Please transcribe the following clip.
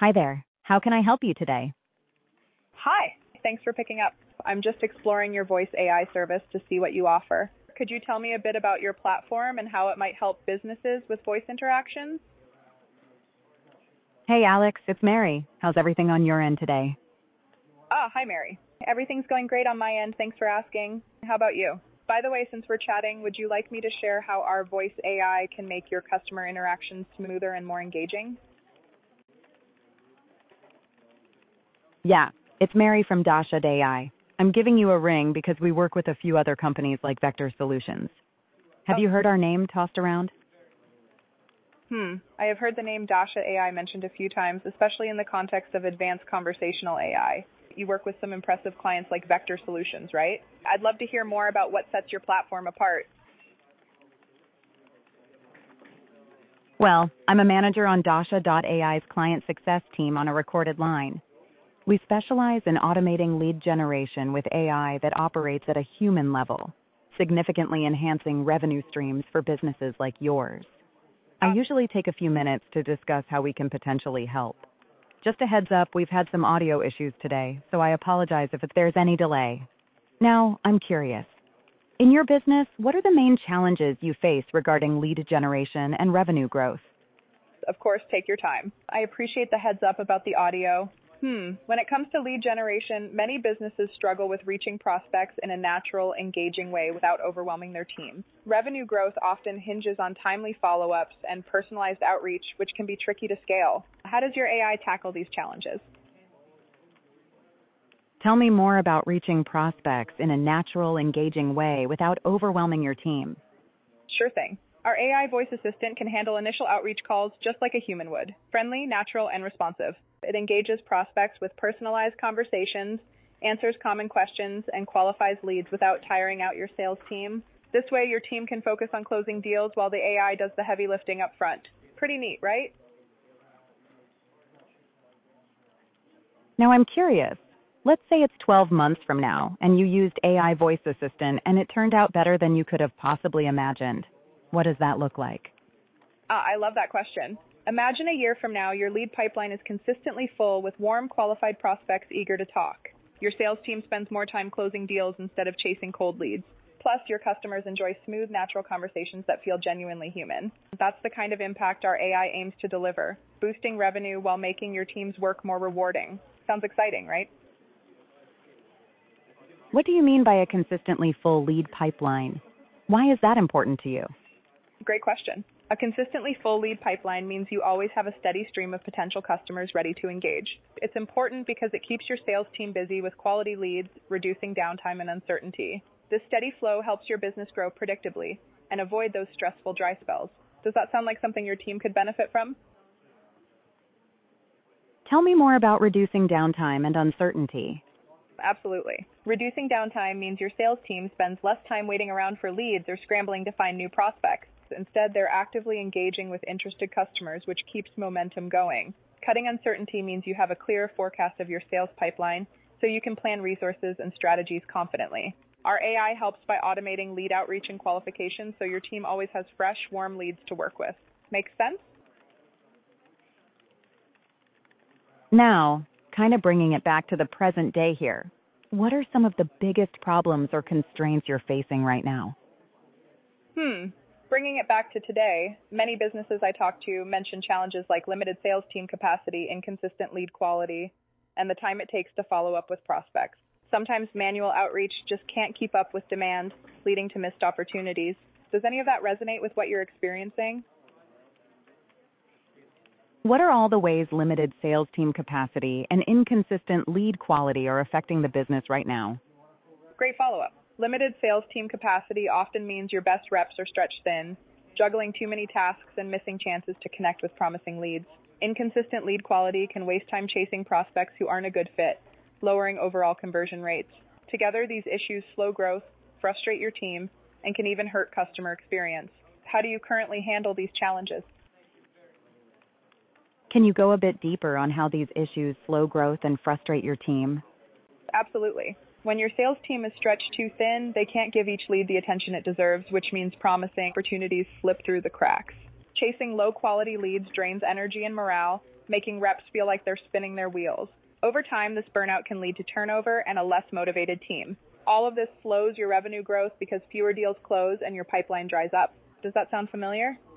Hi there. How can I help you today? Hi, thanks for picking up. I'm just exploring your voice AI service to see what you offer. Could you tell me a bit about your platform and how it might help businesses with voice interactions? Hey, Alex, it's Mary. How's everything on your end today? Hi, Mary. Everything's going great on my end. Thanks for asking. How about you? By the way, since we're chatting, would you like me to share how our voice AI can make your customer interactions smoother and more engaging? Yeah, it's Mary from Dasha AI. I'm giving you a ring because we work with a few other companies like Vector Solutions. Have you heard our name tossed around? I have heard the name Dasha AI mentioned a few times, especially in the context of advanced conversational AI. You work with some impressive clients like Vector Solutions, right? I'd love to hear more about what sets your platform apart. Well, I'm a manager on Dasha.ai's client success team on a recorded line. We specialize in automating lead generation with AI that operates at a human level, significantly enhancing revenue streams for businesses like yours. I usually take a few minutes to discuss how we can potentially help. Just a heads up, we've had some audio issues today, so I apologize if there's any delay. Now, I'm curious. In your business, what are the main challenges you face regarding lead generation and revenue growth? Of course, take your time. I appreciate the heads up about the audio. When it comes to lead generation, many businesses struggle with reaching prospects in a natural, engaging way without overwhelming their team. Revenue growth often hinges on timely follow-ups and personalized outreach, which can be tricky to scale. How does your AI tackle these challenges? Tell me more about reaching prospects in a natural, engaging way without overwhelming your team. Sure thing. Our AI voice assistant can handle initial outreach calls just like a human would, friendly, natural, and responsive. It engages prospects with personalized conversations, answers common questions, and qualifies leads without tiring out your sales team. This way, your team can focus on closing deals while the AI does the heavy lifting up front. Pretty neat, right? Now I'm curious. Let's say it's 12 months from now and you used AI voice assistant and it turned out better than you could have possibly imagined. What does that look like? I love that question. Imagine a year from now, your lead pipeline is consistently full with warm, qualified prospects eager to talk. Your sales team spends more time closing deals instead of chasing cold leads. Plus, your customers enjoy smooth, natural conversations that feel genuinely human. That's the kind of impact our AI aims to deliver, boosting revenue while making your team's work more rewarding. Sounds exciting, right? What do you mean by a consistently full lead pipeline? Why is that important to you? Great question. A consistently full lead pipeline means you always have a steady stream of potential customers ready to engage. It's important because it keeps your sales team busy with quality leads, reducing downtime and uncertainty. This steady flow helps your business grow predictably and avoid those stressful dry spells. Does that sound like something your team could benefit from? Tell me more about reducing downtime and uncertainty. Absolutely. Reducing downtime means your sales team spends less time waiting around for leads or scrambling to find new prospects. Instead, they're actively engaging with interested customers, which keeps momentum going. Cutting uncertainty means you have a clear forecast of your sales pipeline, so you can plan resources and strategies confidently. Our AI helps by automating lead outreach and qualification, so your team always has fresh, warm leads to work with. Make sense? Now, kind of bringing it back to the present day here, what are some of the biggest problems or constraints you're facing right now? Bringing it back to today, many businesses I talk to mention challenges like limited sales team capacity, inconsistent lead quality, and the time it takes to follow up with prospects. Sometimes manual outreach just can't keep up with demand, leading to missed opportunities. Does any of that resonate with what you're experiencing? What are all the ways limited sales team capacity and inconsistent lead quality are affecting the business right now? Great follow-up. Limited sales team capacity often means your best reps are stretched thin, juggling too many tasks and missing chances to connect with promising leads. Inconsistent lead quality can waste time chasing prospects who aren't a good fit, lowering overall conversion rates. Together, these issues slow growth, frustrate your team, and can even hurt customer experience. How do you currently handle these challenges? Can you go a bit deeper on how these issues slow growth and frustrate your team? Absolutely. When your sales team is stretched too thin, they can't give each lead the attention it deserves, which means promising opportunities slip through the cracks. Chasing low-quality leads drains energy and morale, making reps feel like they're spinning their wheels. Over time, this burnout can lead to turnover and a less motivated team. All of this slows your revenue growth because fewer deals close and your pipeline dries up. Does that sound familiar?